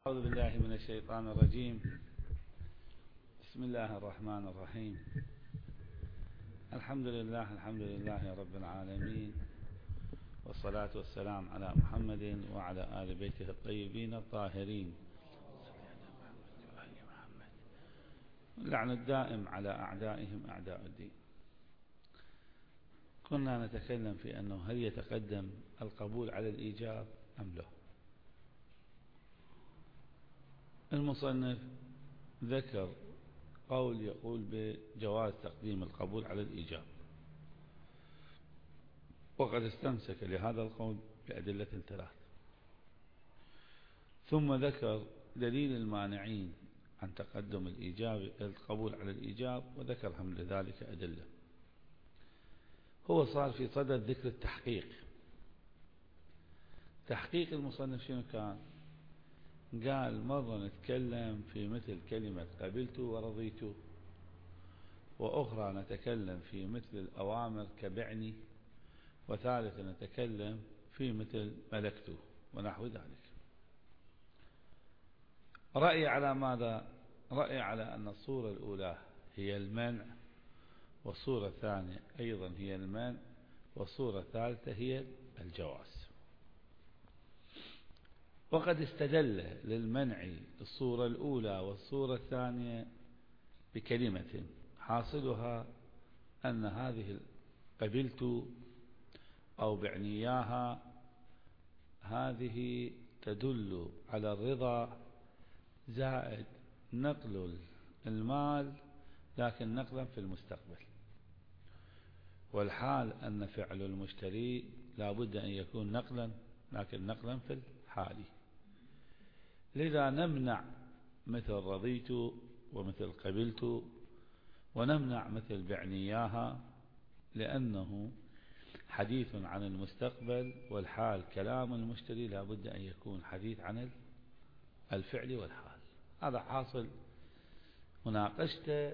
أعوذ بالله من الشيطان الرجيم. بسم الله الرحمن الرحيم. الحمد لله رب العالمين، والصلاة والسلام على محمد وعلى آل بيته الطيبين الطاهرين، اللعن الدائم على أعدائهم أعداء الدين. كنا نتكلم في أنه هل يتقدم القبول على الإيجاب أم لا. المصنف ذكر قول يقول بجواز تقديم القبول على الإيجاب، وقد استمسك لهذا القول بأدلة ثلاث، ثم ذكر دليل المانعين عن تقدم القبول على الإيجاب، وذكر هم لذلك أدلة. هو صار في صدد ذكر التحقيق. تحقيق المصنف شنو كان؟ قال مرة نتكلم في مثل كلمة قبلت ورضيت، وأخرى نتكلم في مثل الأوامر كبعني، وثالث نتكلم في مثل ملكت ونحو ذلك. رأي على ماذا؟ رأي على أن الصورة الأولى هي المنع، والصورة الثانية أيضا هي المنع، والصورة الثالثة هي الجواز. وقد استدل للمنع الصورة الأولى والصورة الثانية بكلمة حاصلها أن هذه قبلت أو بعنياها هذه تدل على الرضا زائد نقل المال، لكن نقلا في المستقبل، والحال أن فعل المشتري لا بد أن يكون نقلا، لكن نقلا في الحالي. لذا نمنع مثل رضيت ومثل قبلت، ونمنع مثل بعنياها، لأنه حديث عن المستقبل، والحال كلام المشتري لا بد أن يكون حديث عن الفعل والحال. هذا حاصل مناقشته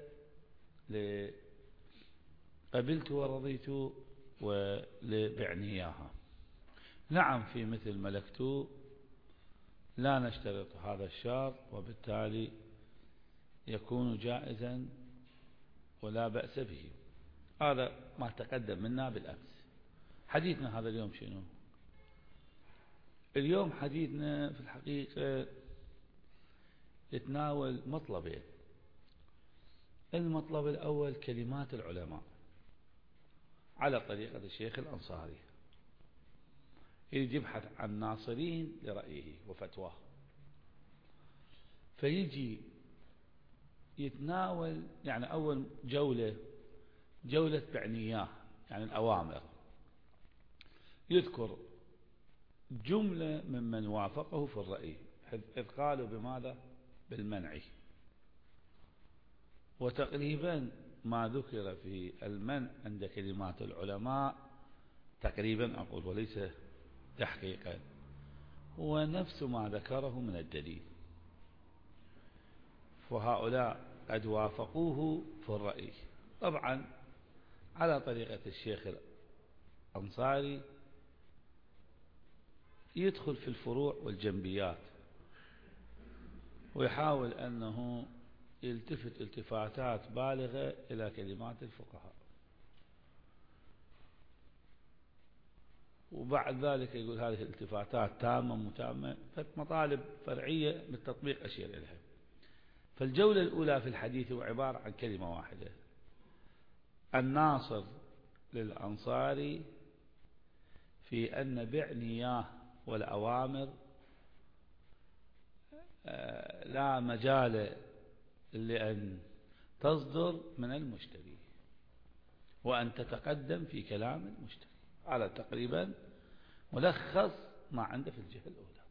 لقبلت ورضيت ولبعنياها. نعم في مثل ملكت لا نشترط هذا الشرط، وبالتالي يكون جائزا ولا بأس به. هذا ما تقدم منا بالأمس. حديثنا هذا اليوم شنو؟ اليوم حديثنا في الحقيقة يتناول مطلبين. المطلب الأول كلمات العلماء على طريقة الشيخ الأنصاري، يبحث عن ناصرين لرأيه وفتواه، فيجي يتناول يعني أول جولة بعنياه، يعني الأوامر، يذكر جملة ممن وافقه في الرأي، إذ قالوا بماذا؟ بالمنع. وتقريبا ما ذكر في المنع عند كلمات العلماء تقريبا أقول وليس تحقيقا هو نفس ما ذكره من الدليل، فهؤلاء قد وافقوه في الرأي. طبعا على طريقة الشيخ الأنصاري يدخل في الفروع والجنبيات، ويحاول أنه يلتفت التفاتات بالغة إلى كلمات الفقهاء، وبعد ذلك يقول هذه الالتفاتات تامة متامة، فمطالب فرعية بالتطبيق أشير إليها. فالجولة الأولى في الحديث هو عبارة عن كلمة واحدة: الناصر للأنصاري في أن بعنياه والأوامر لا مجال لأن تصدر من المشتري، وأن تتقدم في كلام المشتري. هذا تقريبا ملخص ما عنده في الجهة الأولى.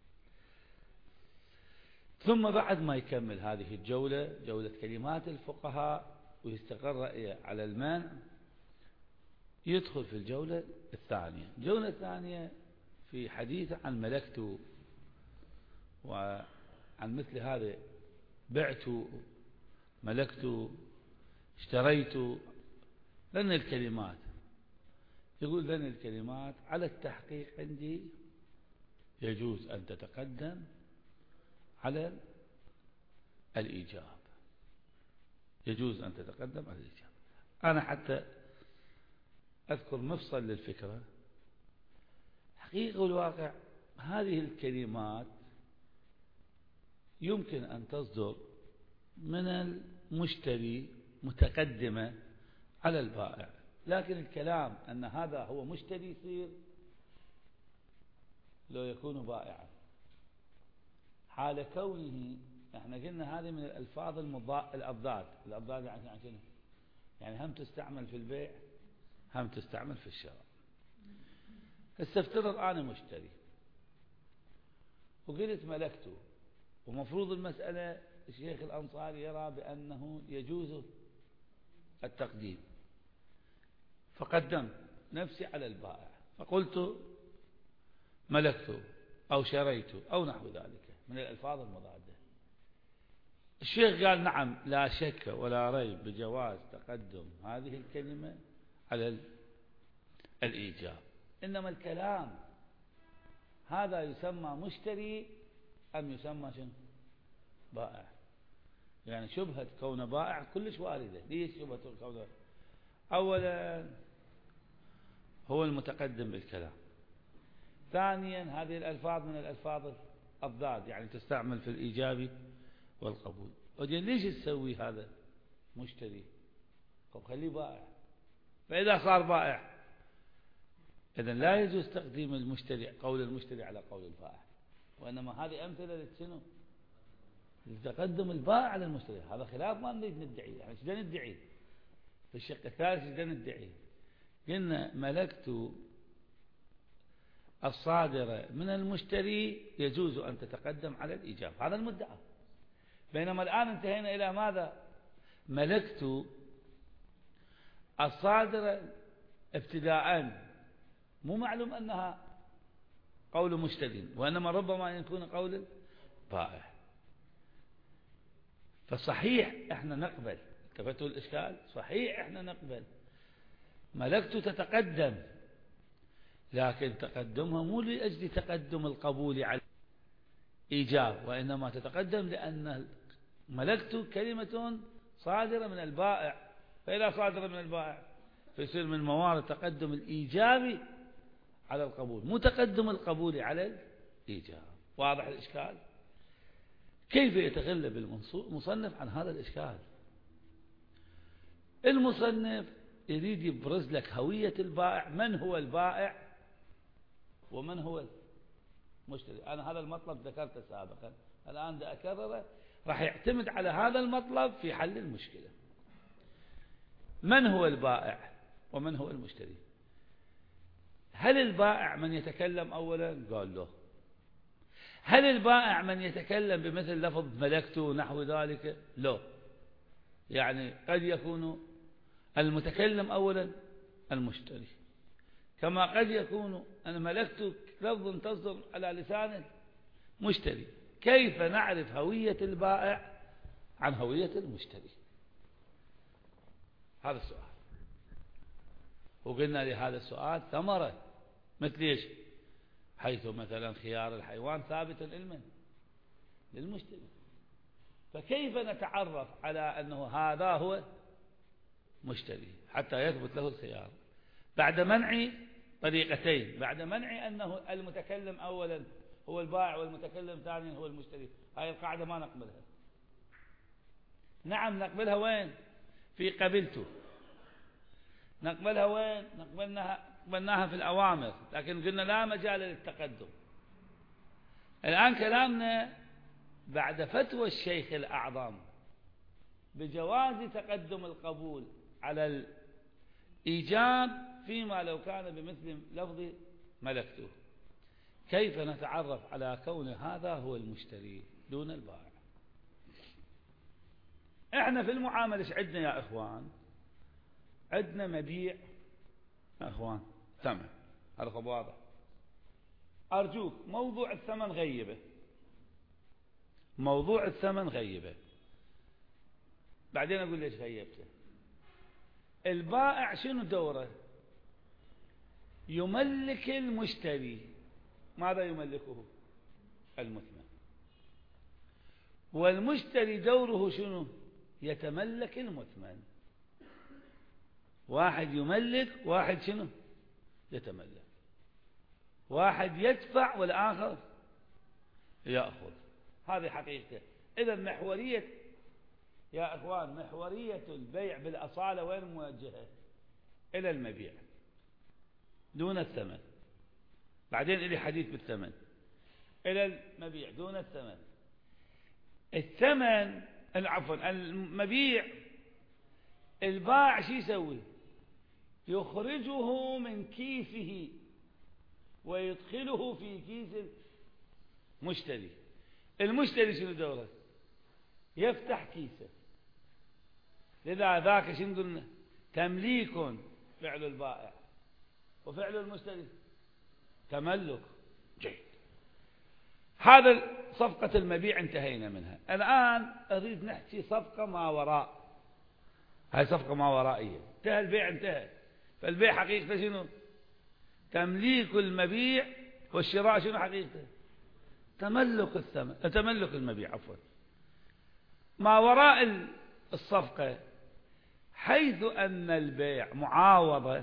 ثم بعد ما يكمل هذه الجولة، جولة كلمات الفقهاء، ويستقر رأيه على المنع، يدخل في الجولة الثانية. الجولة الثانية في حديث عن ملكت، وعن مثل هذا بعت، ملكت، اشتريت، لأن الكلمات يقول لأن الكلمات على التحقيق عندي يجوز أن تتقدم على الإيجاب، يجوز أن تتقدم على الإيجاب. أنا حتى أذكر مفصل للفكرة، حقيقة والواقع هذه الكلمات يمكن أن تصدر من المشتري متقدمة على البائع، لكن الكلام أن هذا هو مشتري يصير لو يكون بائعا، حال كونه احنا قلنا هذه من الألفاظ الأضداد يعني شنو؟ يعني هم تستعمل في البيع هم تستعمل في الشراء. استفترض أنا مشتري وقلت ملكته، ومفروض المسألة الشيخ الأنصاري يرى بأنه يجوز التقديم، فقدمت نفسي على البائع فقلت ملكته أو شريته أو نحو ذلك من الألفاظ المضادة. الشيخ قال نعم لا شك ولا ريب بجواز تقدم هذه الكلمة على الإيجاب، إنما الكلام هذا يسمى مشتري أم يسمى شنو؟ بائع. يعني شبهة كون بائع كلش واردة. ليش شبهة كونه؟ أولا هو المتقدم بالكلام، ثانيا هذه الألفاظ من الألفاظ الأضداد يعني تستعمل في الإيجاب والقبول. وجل ليش تسوي هذا مشتري؟ خليه بائع. فإذا صار بائع إذن لا يجوز تقديم المشتري قول المشتري على قول البائع، وإنما هذه أمثلة للشنو؟ لتقدم البائع على المشتري. هذا خلاف ما نريد ندعي. يعني شو ندعي في الشق الثالث؟ شو ندعي؟ قلنا ملكت الصادرة من المشتري يجوز أن تتقدم على الإيجاب، هذا المدعى. بينما الآن انتهينا إلى ماذا؟ ملكت الصادرة ابتداء، مو معلوم أنها قول مشتري، وإنما ربما يكون قول بائع. فصحيح احنا نقبل، التفتوا الإشكال، صحيح احنا نقبل ملكت تتقدم، لكن تقدمها مو لأجل تقدم القبول على إيجاب، وإنما تتقدم لأن ملكت كلمة صادرة من البائع، فإذا صادرة من البائع فيصير من موارد تقدم الإيجاب على القبول، مو تقدم القبول على الإيجاب. واضح الإشكال؟ كيف يتغلب المصنف عن هذا الإشكال؟ المصنف يريد يبرز لك هوية البائع، من هو البائع ومن هو المشتري. أنا هذا المطلب ذكرته سابقا، الآن دا أكرره، راح يعتمد على هذا المطلب في حل المشكلة. من هو البائع ومن هو المشتري؟ هل البائع من يتكلم أولا؟ قال له. هل البائع من يتكلم بمثل لفظ ملكته نحو ذلك؟ لا. يعني قد يكون المتكلم أولا المشتري، كما قد يكون أن ملكته لفظ تصدر على لسان مشتري. كيف نعرف هوية البائع عن هوية المشتري؟ هذا السؤال. وقلنا لهذا السؤال ثمرة، مثل ايش؟ حيث مثلا خيار الحيوان ثابت للمشتري، فكيف نتعرف على أنه هذا هو مشتري حتى يثبت له الخيار بعد منع طريقتين؟ بعد منع أنه المتكلم أولا هو البائع والمتكلم ثانيا هو المشتري. هاي القاعدة ما نقبلها. نعم نقبلها وين؟ في قبلته. نقبلها وين؟ قبلناها في الأوامر، لكن قلنا لا مجال للتقدم. الآن كلامنا بعد فتوى الشيخ الأعظم بجواز تقدم القبول على الإيجاب فيما لو كان بمثل لفظ ملكته. كيف نتعرف على كون هذا هو المشتري دون البائع؟ احنا في المعاملة ايش عندنا يا اخوان؟ عندنا مبيع يا اخوان، ثمن. هذا خب واضح. ارجوك موضوع الثمن غيبه، موضوع الثمن غيبه. بعدين اقول ليش غيبته. البائع شنو دوره؟ يملك المشتري. ماذا يملكه؟ المثمن. والمشتري دوره شنو؟ يتملك المثمن. واحد يملك، واحد شنو؟ يتملك. واحد يدفع والآخر يأخذ. هذه حقيقته. إذا محورية يا أخوان، محورية البيع بالأصالة وين موجهة؟ إلى المبيع دون الثمن. بعدين إلي حديث بالثمن. إلى المبيع دون الثمن. الثمن عفوا المبيع، البائع شو يسوي؟ يخرجه من كيسه ويدخله في كيس المشتري. المشتري شنو دوره؟ يفتح كيسه. لذا ذاك شنو قلنا؟ تمليك فعل البائع، وفعل المشتري تملك. جيد. هذا صفقة المبيع انتهينا منها. الآن أريد نحكي صفقة ما وراء. هاي صفقة ما ورائية. انتهى البيع، انتهى. فالبيع حقيقته شنو؟ تمليك المبيع، والشراء شنو حقيقته؟ تملك الثمن، تملك المبيع عفوا. ما وراء الصفقة حيث أن البيع معاوضة،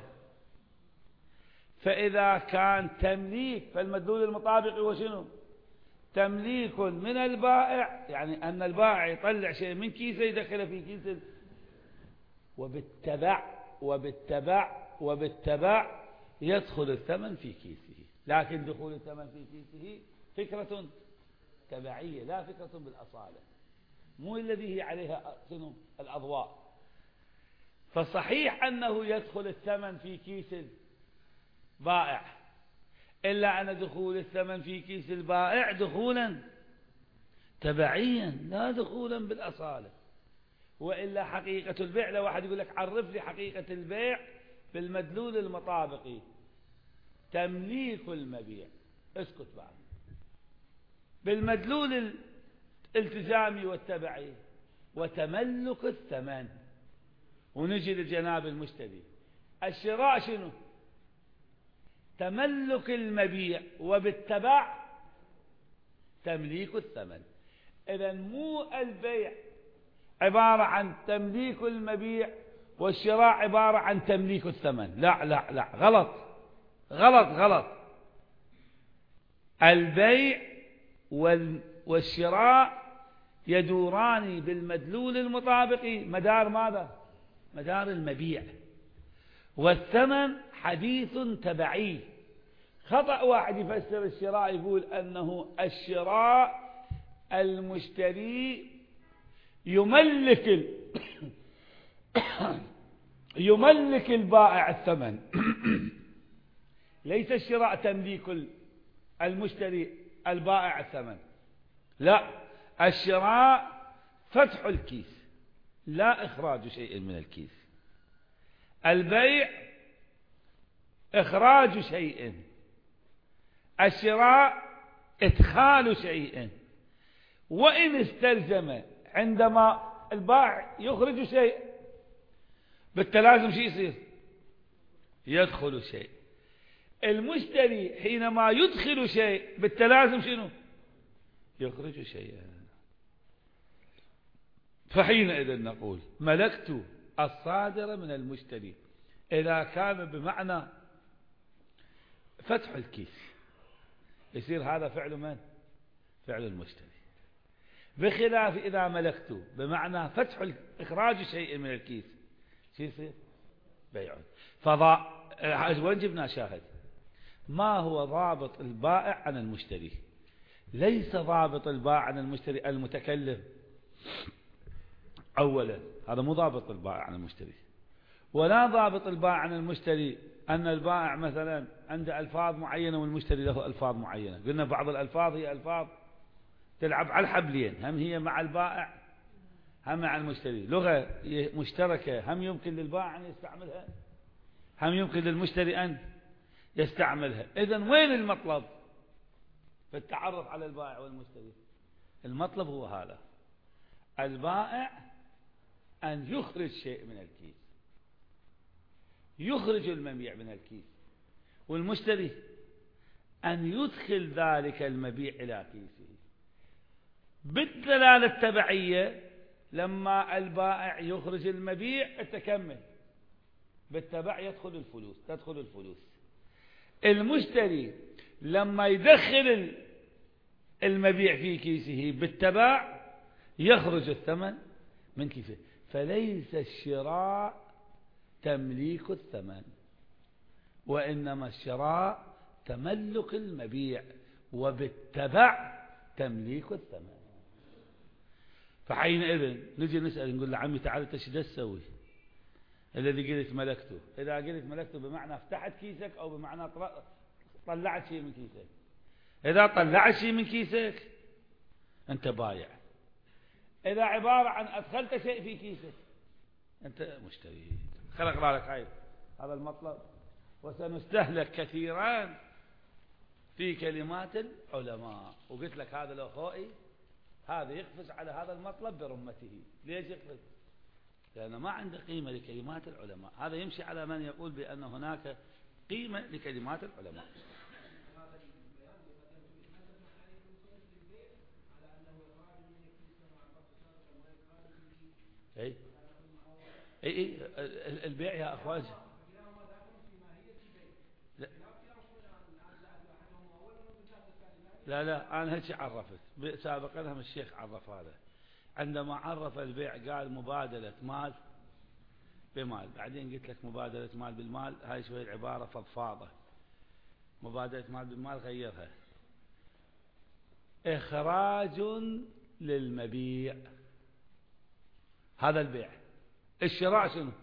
فإذا كان تمليك فالمدلول المطابق هو شنو؟ تمليك من البائع، يعني أن البائع يطلع شيء من كيسه يدخله في كيسه، وبالتبع يدخل الثمن في كيسه. لكن دخول الثمن في كيسه فكرة تبعية لا فكرة بالأصالة، مو الذي هي عليها الأضواء. فصحيح أنه يدخل الثمن في كيس البائع، إلا أن دخول الثمن في كيس البائع دخولا تبعيا لا دخولا بالأصالة. وإلا حقيقة البيع، لو واحد يقول لك عرف لي حقيقة البيع بالمدلول المطابقي، تمليك المبيع، اسكت بعد. بالمدلول الالتزامي والتبعي، وتملك الثمن. ونجي لجناب المشتري. الشراء شنو؟ تملك المبيع، وبالتبع تمليك الثمن. إذا مو البيع عبارة عن تمليك المبيع والشراء عبارة عن تمليك الثمن. لا لا لا، غلط غلط غلط. البيع والشراء يدوران بالمدلول المطابقي مدار ماذا؟ مدار المبيع. والثمن حديث تبعي. خطأ واحد يفسر الشراء يقول أنه الشراء المشتري يملك البائع الثمن. ليس الشراء تمليك المشتري البائع الثمن، لا، الشراء فتح الكيس لا إخراج شيء من الكيس. البيع إخراج شيء، الشراء إدخال شيء. وإن استلزم عندما البائع يخرج شيء بالتلازم شيء يصير؟ يدخل شيء. المشتري حينما يدخل شيء بالتلازم شنو؟ يخرج شيئا. فحينئذ نقول ملكت الصادر من المشتري إذا كان بمعنى فتح الكيس، يصير هذا فعل من؟ فعل المشتري. بخلاف إذا ملكت بمعنى فتح إخراج شيء من الكيس، شو يصير؟ بيع. وين جبنا شاهد؟ ما هو ضابط البائع عن المشتري؟ ليس ضابط البائع عن المشتري المتكلم أولا، هذا مو ضابط البائع عن المشتري. ولا ضابط البائع عن المشتري أن البائع مثلا عنده ألفاظ معينة والمشتري له ألفاظ معينة. قلنا بعض الألفاظ هي ألفاظ تلعب على الحبلين، هم هي مع البائع هم مع المشتري. لغة مشتركة هم يمكن للبائع أن يستعملها، هم يمكن للمشتري أن يستعملها. إذن وين المطلب في التعرف على البائع والمشتري؟ المطلب هو هذا: البائع أن يخرج شيء من الكيس، يخرج المبيع من الكيس، والمشتري أن يدخل ذلك المبيع إلى كيسه. بالدلالة التبعية لما البائع يخرج المبيع تكمل، بالتبع تدخل الفلوس. المشتري لما يدخل المبيع في كيسه بالتبع يخرج الثمن من كيسه. فليس الشراء تمليك الثمن، وإنما الشراء تملك المبيع، وبالتبع تمليك الثمن. فحينئذ نجي نسأل نقول له عمي تعال انت ايش تسوي الذي قلت ملكته؟ إذا قلت ملكته بمعنى فتحت كيسك أو بمعنى طلعت شيء من كيسك. إذا طلعت شيء من كيسك أنت بايع. إذا عبارة عن أدخلت شيء في كيسك أنت مشتري. خلق بالك هذا المطلب، وسنستهلك كثيرا في كلمات العلماء. وقلت لك هذا الأخوئي هذا يقفز على هذا المطلب برمته. ليش يقفز؟ لأنه ما عنده قيمة لكلمات العلماء. هذا يمشي على من يقول بأن هناك قيمة لكلمات العلماء. أي البيع يا أخوان. لا أنا هيك عرفت سابقا لهم الشيخ عرف هذا. عندما عرف البيع قال مبادلة مال بمال. بعدين قلت لك مبادلة مال بالمال هاي شوية العبارة فضفاضة. مبادلة مال بالمال غيرها. إخراج للمبيع هذا البيع. الشراء شنو؟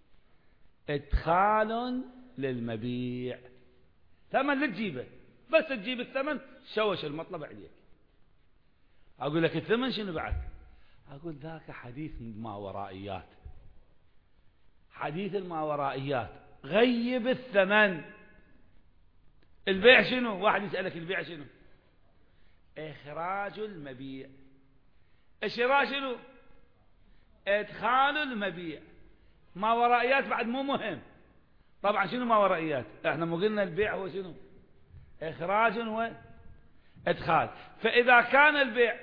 إدخال للمبيع. ثمن لا تجيبه، بس تجيب الثمن شوش المطلب عليك. أقول لك الثمن شنو بعد؟ أقول ذاك حديث ماورائيات. حديث الماورائيات غيب الثمن. البيع شنو؟ واحد يسألك البيع شنو؟ إخراج المبيع. الشراء شنو؟ إدخال المبيع. ماورائيات بعد مو مهم. طبعا شنو ماورائيات؟ احنا مو قلنا البيع هو شنو؟ إخراج وإدخال. فإذا كان البيع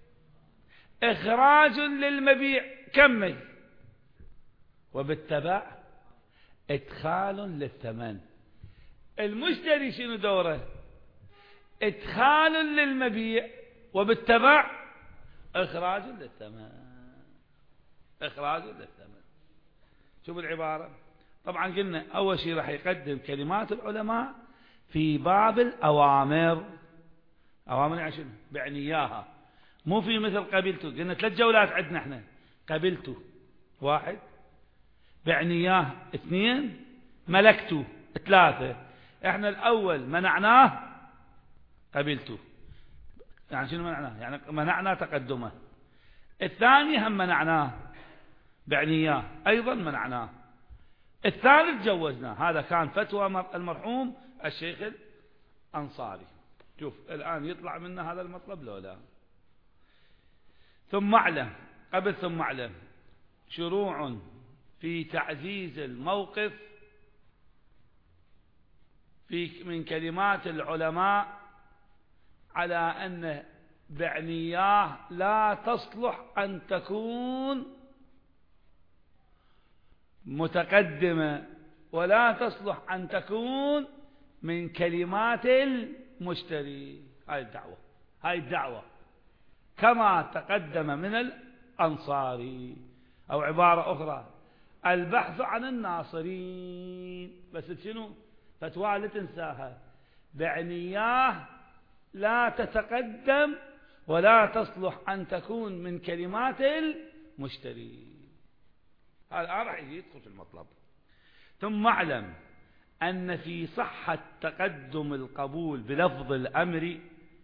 إخراج للمبيع كمل، وبالتبع إدخال للثمن. المشتري شنو دوره؟ إدخال للمبيع وبالتبع إخراج للثمن. إخراج للثمن. شوف العبارة. طبعا قلنا أول شيء راح يقدم كلمات العلماء في باب الأوامر. أوامر يعني شنو؟ بعني إياها. مو في مثل قبلته. قلنا 3 جولات عندنا احنا. قبلته 1، بعني إياه 2، ملكته 3. احنا الأول منعناه قبلته. يعني شنو منعناه؟ يعني منعنا تقدمه. الثاني هم منعناه بعني إياه أيضا منعناه. الثالث جوزناه. هذا كان فتوى المرحوم الشيخ الأنصاري. شوف الآن يطلع منا هذا المطلب لو لا. ثم اعلم ثم اعلم شروع في تعزيز الموقف من كلمات العلماء على أن بعنياه لا تصلح أن تكون متقدمة، ولا تصلح أن تكون من كلمات المشتري. هاي الدعوة كما تقدم من الأنصاري. أو عبارة أخرى البحث عن الناصرين. بس شنو فتوى لا تنساها. بعنياه لا تتقدم ولا تصلح أن تكون من كلمات المشتري. هذا راح يدخل في المطلب. ثم اعلم أن في صحة تقدم القبول بلفظ الأمر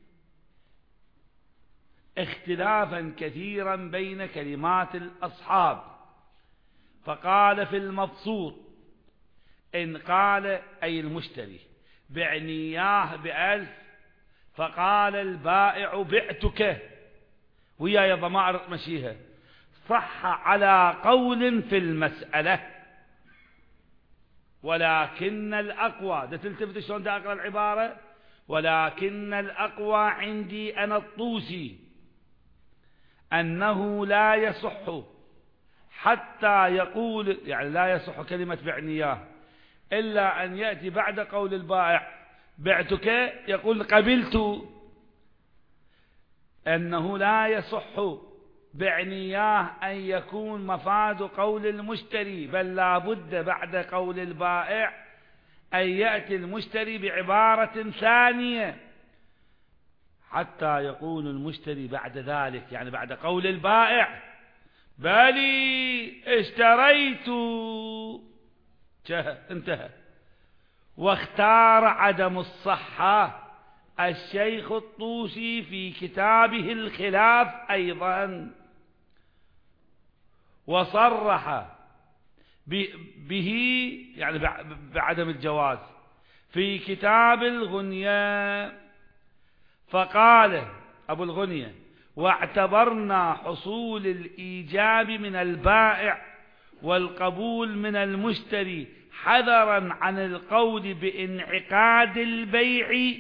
اختلافا كثيرا بين كلمات الأصحاب. فقال في المبسوط إن قال أي المشتري بعنياه ب1000، فقال البائع بعتك ويا ضمائر مشيها، صح على قول في المسألة، ولكن الأقوى. ده تلتفت شلون ده أقرأ العبارة. ولكن الأقوى عندي أنا الطوسي أنه لا يصح حتى يقول، يعني لا يصح كلمة بعنياه إلا أن يأتي بعد قول البائع بعتك يقول قبلت. أنه لا يصح بعنياه أن يكون مفاد قول المشتري، بل لا بد بعد قول البائع أن يأتي المشتري بعبارة ثانية حتى يقول المشتري بعد ذلك، يعني بعد قول البائع بلي اشتريت انتهى. واختار عدم الصحة الشيخ الطوسي في كتابه الخلاف أيضا، وصرح به يعني بعدم الجواز في كتاب الغنية، فقال أبو الغنية: واعتبرنا حصول الإيجاب من البائع والقبول من المشتري حذرا عن القول بانعقاد البيع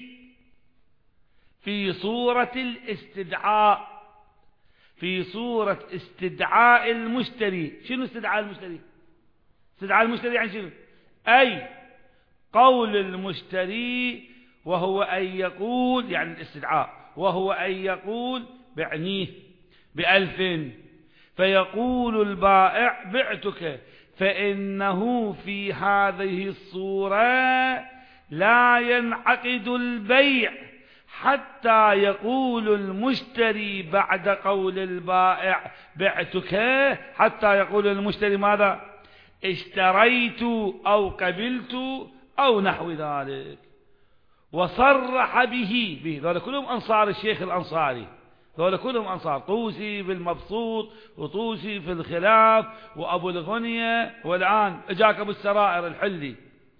في صورة الاستدعاء، في صورة استدعاء المشتري. شنو استدعاء المشتري؟ استدعاء المشتري يعني شنو؟ أي قول المشتري، وهو أن يقول، يعني الاستدعاء وهو أن يقول بعنيه ب1000، فيقول البائع بعتك، فإنه في هذه الصورة لا ينعقد البيع حتى يقول المشتري بعد قول البائع بعتك، حتى يقول المشتري ماذا؟ اشتريت أو قبلت أو نحو ذلك. وصرح به ذولا كلهم أنصار الشيخ الأنصاري، ذولا كلهم أنصار، طوسي في المبسوط وطوسي في الخلاف وأبو الغنية، والآن اجاك أبو السرائر الحلي،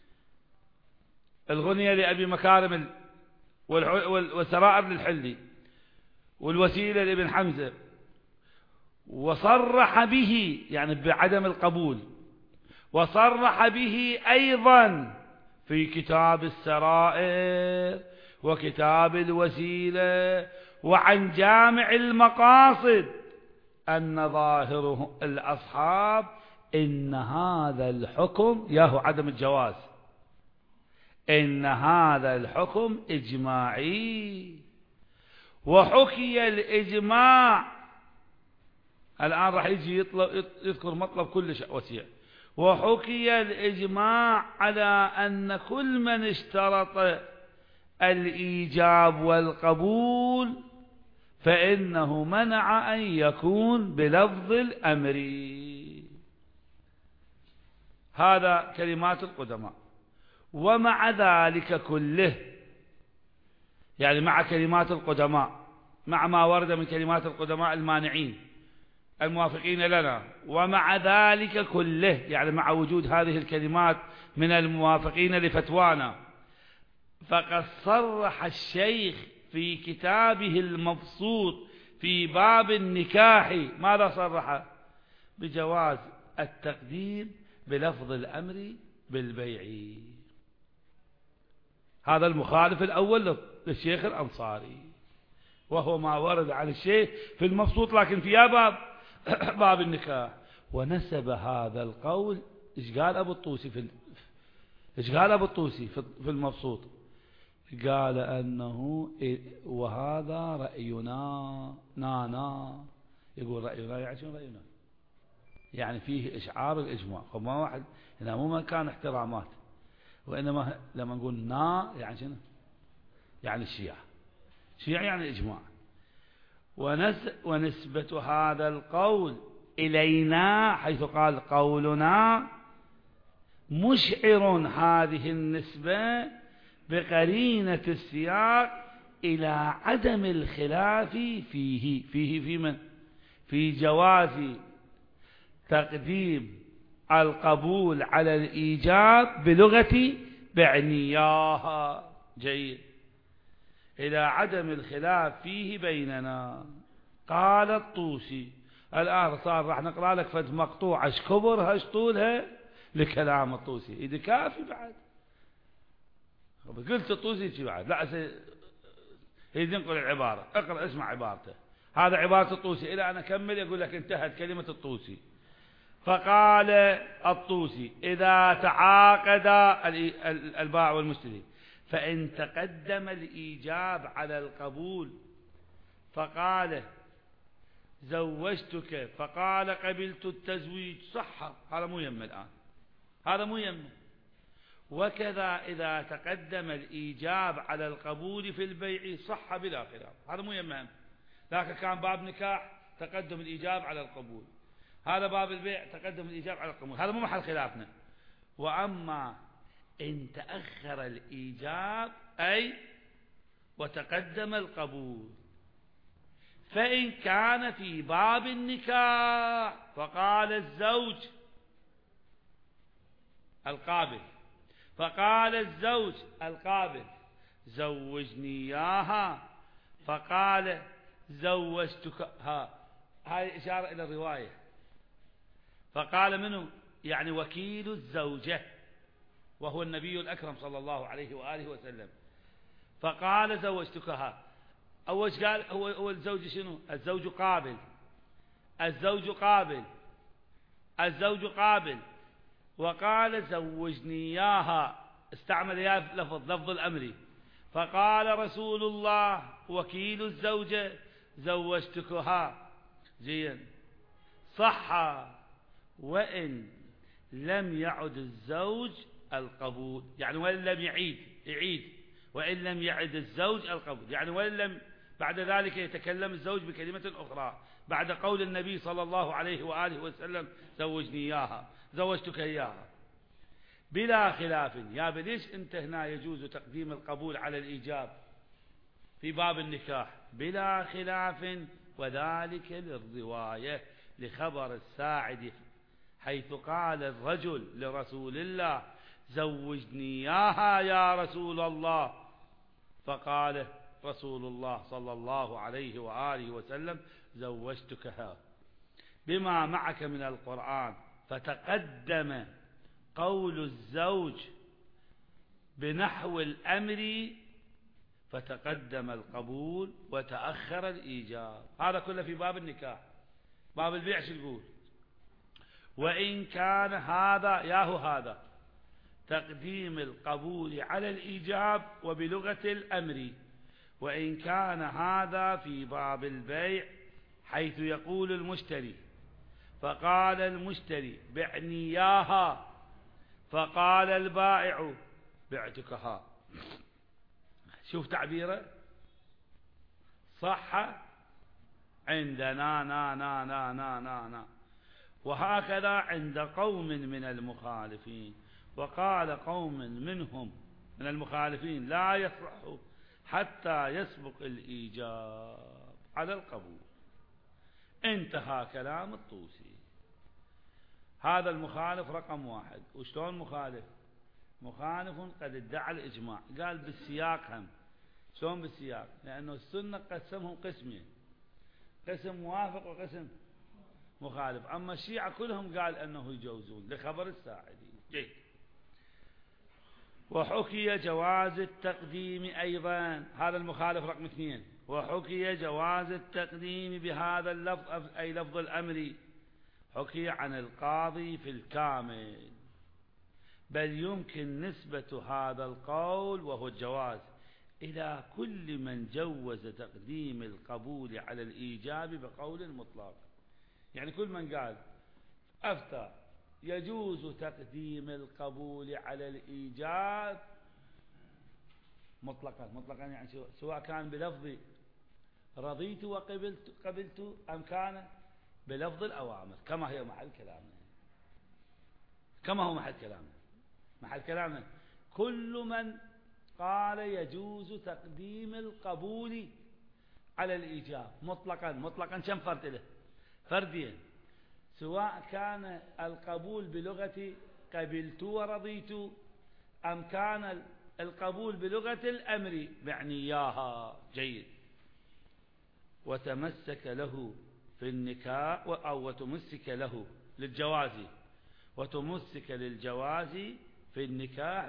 الغنية لأبي مكارم والسرائر للحلي، والوسيلة لابن حمزة. وصرح به يعني بعدم القبول، وصرح به أيضا في كتاب السرائر وكتاب الوسيلة وعن جامع المقاصد أن ظاهره الأصحاب إن هذا الحكم ياهو عدم الجواز، إن هذا الحكم إجماعي. وحكي الإجماع، الآن راح يجي يذكر مطلب كل وسيع. وحكي الإجماع على أن كل من اشترط الإيجاب والقبول فإنه منع أن يكون بلفظ الأمر. هذا كلمات القدماء. ومع ذلك كله، يعني مع كلمات القدماء، مع ما ورد من كلمات القدماء المانعين الموافقين لنا، ومع ذلك كله يعني مع وجود هذه الكلمات من الموافقين لفتوانا، فقد صرح الشيخ في كتابه المبسوط في باب النكاح، ماذا صرح؟ بجواز التقديم بلفظ الأمر بالبيع. هذا المخالف الأول للشيخ الأنصاري، وهو ما ورد عن الشيخ في المبسوط، لكن في باب النكاح. ونسب هذا القول، ايش قال أبو الطوسي ايش قال أبو الطوسي في المبسوط؟ قال أنه وهذا رأينا نانا. يقول رأينا يعني شنو رأينا؟ يعني فيه إشعار الإجماع. فما واحد هنا مو مكان احترامات، وإنما لما نقول نا يعني شنو؟ يعني الشيعة يعني إجماع. ونسبة هذا القول إلينا حيث قال قولنا مشعر هذه النسبة بقرينة السياق إلى عدم الخلاف فيه في من؟ في جواز تقديم القبول على الإيجاب بلغة بعنياها. جيد. إلى عدم الخلاف فيه بيننا. قال الطوسي. الآن صار راح نقرأ لك فد مقطوعة ايش كبرها ايش طولها لكلام الطوسي. إذا كافي بعد قلت الطوسي شي بعد لا ينقل العبارة. اقرأ اسمع عبارته. هذا عبارة الطوسي، إلى أن أكمل يقول لك انتهت كلمة الطوسي. فقال الطوسي: إذا تعاقد البائع والمشتري فإن تقدم الإيجاب على القبول فقال زوجتك فقال قبلت التزويج صح، هذا مو يم الآن، هذا مو يم. وكذا إذا تقدم الإيجاب على القبول في البيع صح بلا خلاف، هذا مو يم. لكن كان باب نكاح تقدم الإيجاب على القبول، هذا باب البيع تقدم الإيجاب على القبول، هذا مو محل خلافنا. وأما إن تأخر الإيجاب أي وتقدم القبول، فإن كان في باب النكاح فقال الزوج القابل زوجني إياها فقال زوجتكها، هذه إشارة إلى الرواية. فقال منه يعني وكيل الزوجة وهو النبي الأكرم صلى الله عليه وآله وسلم، فقال زوجتكها. أول قال هو الزوج شنو؟ الزوج قابل وقال زوجني إياها، استعمل إياه لفظ الأمر. فقال رسول الله وكيل الزوجة زوجتكها، زين صح وإن لم يعد الزوج القبول، يعني وإن لم يعيد وإن لم يعد الزوج القبول، يعني وإن لم بعد ذلك يتكلم الزوج بكلمة أخرى بعد قول النبي صلى الله عليه وآله وسلم زوجني إياها، زوجتك إياها بلا خلاف. يا بليش أنت هنا يجوز تقديم القبول على الإيجاب في باب النكاح بلا خلاف، وذلك للرواية لخبر الساعد حيث قال الرجل لرسول الله زوجني إياها يا رسول الله، فقال رسول الله صلى الله عليه وآله وسلم زوجتكها بما معك من القرآن، فتقدم قول الزوج بنحو الأمر فتقدم القبول وتأخر الإيجاب. هذا كله في باب النكاح. باب البيع شو يقول؟ وإن كان هذا تقديم القبول على الإيجاب وبلغة الأمر، وإن كان هذا في باب البيع حيث يقول المشتري فقال المشتري بعني إياها فقال البائع بعتكها. شوف تعبيره صح عندنا نا وهكذا عند قوم من المخالفين. وقال قوم منهم من المخالفين لا يصح حتى يسبق الإيجاب على القبول. انتهى كلام الطوسي. هذا المخالف رقم 1. وشلون مخالف؟ مخالف قد ادعى الإجماع، قال بالسياق هم. شلون بالسياق؟ لأنه السنة قسمهم قسمين، قسم موافق وقسم مخالف. أما الشيعة كلهم قال أنه يجوزون لخبر الساعدي. جيد. وحكي جواز التقديم أيضا، هذا المخالف رقم 2. وحكي جواز التقديم بهذا اللفظ أي لفظ الأمر، حكي عن القاضي في الكامل، بل يمكن نسبة هذا القول وهو الجواز إلى كل من جوز تقديم القبول على الإيجاب بقول مطلق. يعني كل من قال أفتى يجوز تقديم القبول على الإيجاب مطلقا يعني سواء كان بلفظ رضيت وقبلت أم كان بلفظ الأوامر، كما هي محل كلامنا. كل من قال يجوز تقديم القبول على الإيجاب مطلقا كم فرد له؟ فردين، سواء كان القبول بلغة قبلت ورضيت أم كان القبول بلغة الأمر بعني إياها. جيد. وتمسك له في النكاح أو وتمسك له للجواز وتمسك للجواز في النكاح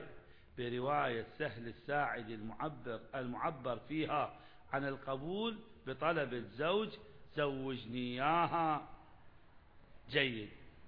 برواية سهل الساعد المعبر فيها عن القبول بطلب الزوج زوجني إياها. جيد.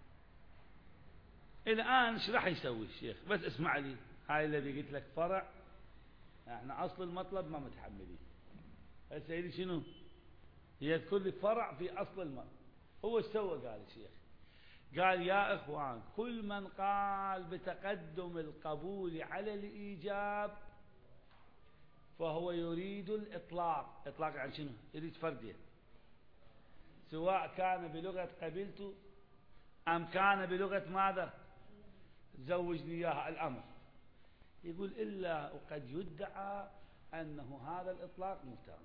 الآن ايش راح يسوي الشيخ؟ بس اسمع لي، هاي الذي قلت لك فرع، احنا أصل المطلب ما متحملين. السيد شنو يذكر لي فرع في أصل المطلب. هو ايش سوى؟ قال الشيخ، قال يا إخوان كل من قال بتقدم القبول على الإيجاب فهو يريد الإطلاق. إطلاق عن شنو؟ يريد فردين، سواء كان بلغة قبلت أم كان بلغة ماذا؟ زوجني إياها، الأمر. يقول إلا وقد يدعى أنه هذا الإطلاق متهم،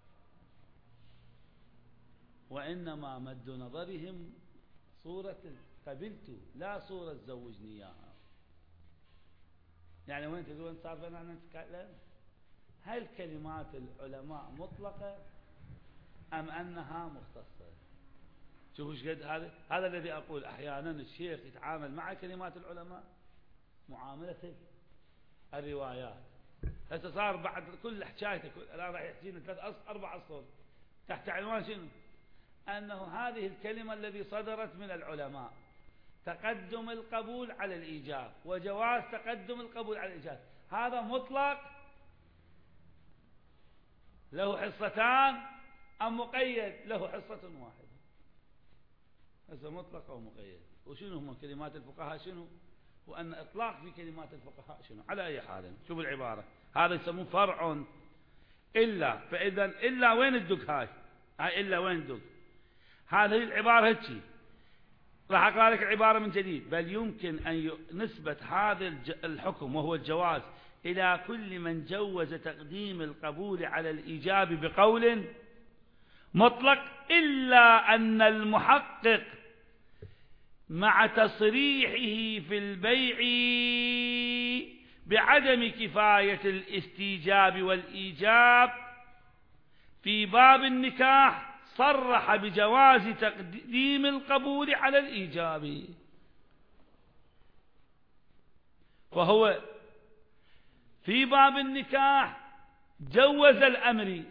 وإنما مد نظرهم صورة قبلت لا صورة زوجني إياها. يعني وين تقول صار بيننا نتكلم؟ هل كلمات العلماء مطلقة أم أنها مختصة؟ شوفوا ايش قد هذا الذي أقول أحيانا الشيخ يتعامل مع كلمات العلماء معاملة الروايات. هسه صار بعد كل حكايته الآن راح يحكي لنا 4 أسطر تحت عنوان شنو؟ أنه هذه الكلمة التي صدرت من العلماء تقدم القبول على الإيجاب وجواز تقدم القبول على الإيجاب، هذا مطلق له حصتان أم مقيد له حصة واحدة؟ هذا مطلق أو مقيد؟ وشنو هم كلمات الفقهاء شنو؟ وأن إطلاق في كلمات الفقهاء شنو؟ على أي حال شوف العبارة، هذا يسمون فرع إلا. فإذا إلا وين الدق؟ هاي إلا وين الدق؟ هذه العبارة هيك راح أقرأ لك العبارة من جديد. بل يمكن أن نثبت هذا الحكم وهو الجواز إلى كل من جوز تقديم القبول على الإيجاب بقول مطلق، إلا أن المحقق مع تصريحه في البيع بعدم كفاية الاستيجاب والإيجاب في باب النكاح صرح بجواز تقديم القبول على الإيجاب. فهو في باب النكاح جوز الأمر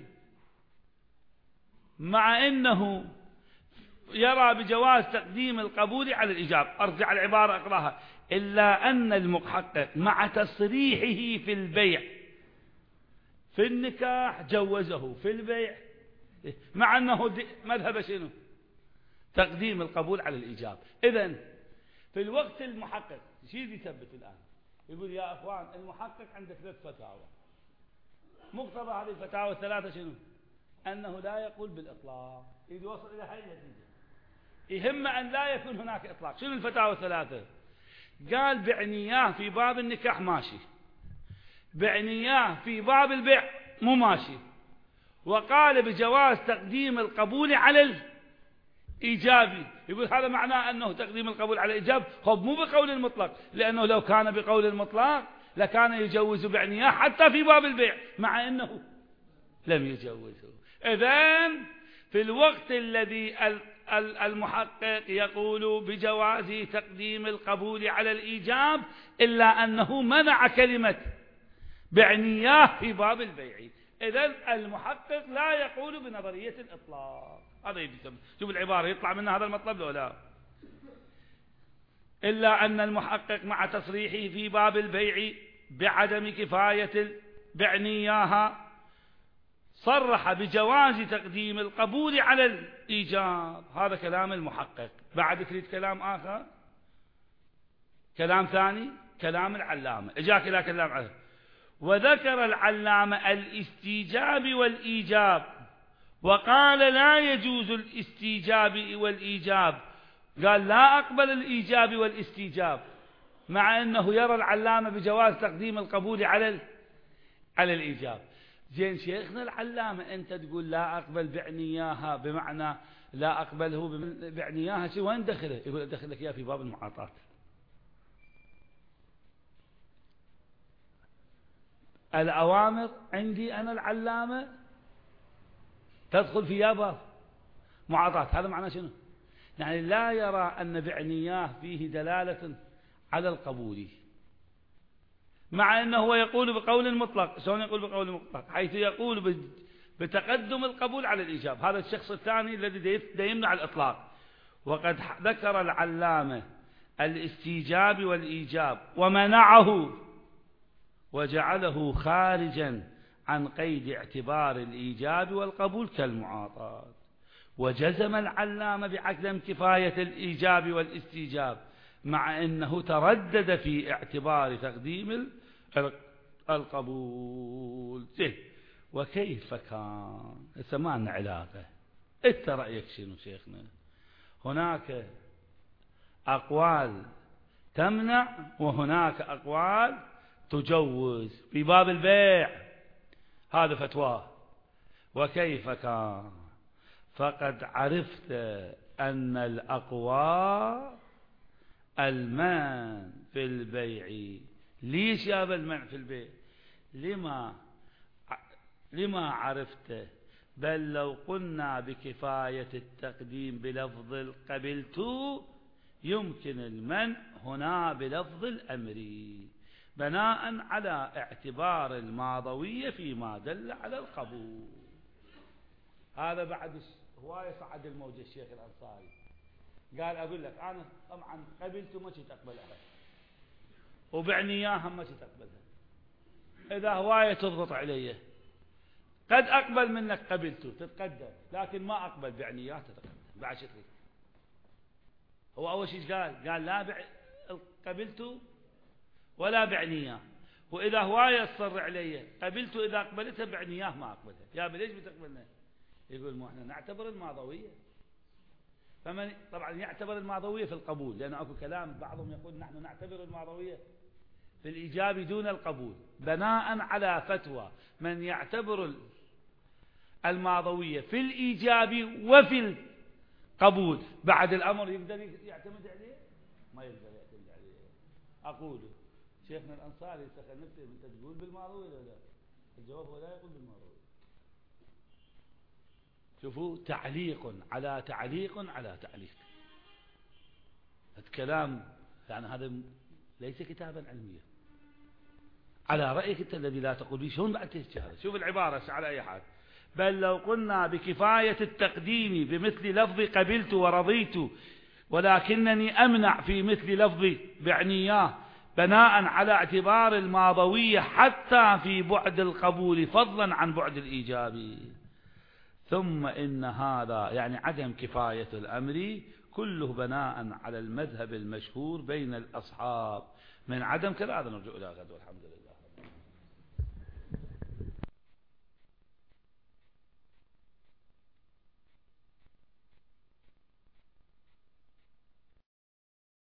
مع أنه يرى بجواز تقديم القبول على الإيجاب. أرجع العبارة أقرأها، إلا أن المحقق مع تصريحه في البيع في النكاح جوزه في البيع، مع أنه مذهب شنو؟ تقديم القبول على الإيجاب. إذن في الوقت المحقق شيء يثبت الآن، يقول يا أخوان المحقق عنده 3 فتاوى، مقتضى هذه الفتاوى الثلاثة شنو؟ أنه لا يقول بالإطلاق. إذا وصل إلى هذه النتيجة يهم أن لا يكون هناك إطلاق. شنو الفتاوى الثلاثة؟ قال بعنياه في باب النكاح ماشي، بعنياه في باب البيع مو ماشي، وقال بجواز تقديم القبول على الإيجاب. يقول هذا معناه أنه تقديم القبول على الإيجاب خب مو بقول المطلق، لأنه لو كان بقول المطلق لكان يجوز بعنياه حتى في باب البيع، مع أنه لم يجوزه. إذن في الوقت الذي المحقق يقول بجواز تقديم القبول على الإيجاب، إلا أنه منع كلمة بعنياه في باب البيع. إذن المحقق لا يقول بنظرية الإطلاق. هذا يسمى، شوف العبارة يطلع منها هذا المطلب لو لا. إلا أن المحقق مع تصريحه في باب البيع بعدم كفاية بعنياها صرح بجواز تقديم القبول على الإيجاب. هذا كلام المحقق. بعد تريد كلام آخر، كلام ثاني، كلام العلامة. إجاك إلى كلام علامة. وذكر العلامة الاستيجاب والإيجاب وقال لا يجوز الاستيجاب والإيجاب، قال لا أقبل الإيجاب والاستيجاب، مع أنه يرى العلامة بجواز تقديم القبول على الإيجاب. زين شيخنا العلامة أنت تقول لا أقبل بعنياها، بمعنى لا أقبله بعنياها، شو وين دخله؟ يقول أدخل لك إياه في باب المعاطاة. الأوامر عندي أنا العلامة تدخل في باب معاطاة. هذا معناه شنو؟ يعني لا يرى أن بعنياه فيه دلالة على القبول، مع أنه هو يقول بقول مطلق. شلون يقول بقول مطلق؟ حيث يقول بتقدم القبول على الإيجاب. هذا الشخص الثاني الذي يمنع الإطلاق. وقد ذكر العلامة الاستيجاب والإيجاب ومنعه وجعله خارجا عن قيد اعتبار الإيجاب والقبول كالمعاطاة. وجزم العلامة بعدم كفاية الإيجاب والاستيجاب مع أنه تردد في اعتبار تقديم القبول. وكيف كان؟ ما لنا علاقة. انت رأيك شنو شيخنا؟ هناك أقوال تمنع وهناك أقوال تجوز في باب البيع، هذا فتواه. وكيف كان؟ فقد عرفت أن الأقوى المنع في البيع. ليش يا المنع في البيع؟ لما عرفت؟ بل لو قلنا بكفاية التقديم بلفظ القبلت يمكن المنع هنا بلفظ الأمر بناء على اعتبار الماضوية فيما دل على القبول. هذا بعد هواية صعد الموجة الشيخ الأنصاري قال أقول لك أنا طبعا قبلت ما تقبلها وبعني إياها ما تقبلها. إذا هواية تضغط علي قد أقبل منك قبلته تتقدم، لكن ما أقبل بعني إياها تتقدم. بعد شكري هو أول شيء قال لا قبلته ولا بعني إياه. وإذا هواية تصر علي قبلته إذا قبلتها بعني إياه ما أقبلها. يا ليش بتقبلنا؟ يقول ما احنا نعتبر الماضوية. فمن طبعا يعتبر الماضوية في القبول، لأن أكو كلام بعضهم يقول نحن نعتبر الماضوية في الإيجاب دون القبول بناء على فتوى من يعتبر الماضوية في الإيجاب وفي القبول بعد الأمر يقدر يعتمد عليه؟ ما يقدر يعتمد عليه. أقول شيخنا الأنصاري تخلفت أنت تقول بالماضوية ولا لا؟ الجواب هو لا يقول بالماضوية. شوفوا تعليق على تعليق على تعليق. الكلام يعني هذا ليس كتابا علميا على رأيك أنت الذي لا تقول به. شلون بعد تشتغل؟ شوف العبارة على أي حال. بل لو قلنا بكفاية التقديم بمثل لفظ قبلت ورضيت ولكنني أمنع في مثل لفظ بعنياه بناء على اعتبار الماضوية حتى في بعد القبول فضلا عن بعد الإيجاب. ثم إن هذا يعني عدم كفاية الأمر كله بناء على المذهب المشهور بين الأصحاب من عدم كذا. هذا نرجع إلى غد والحمد لله.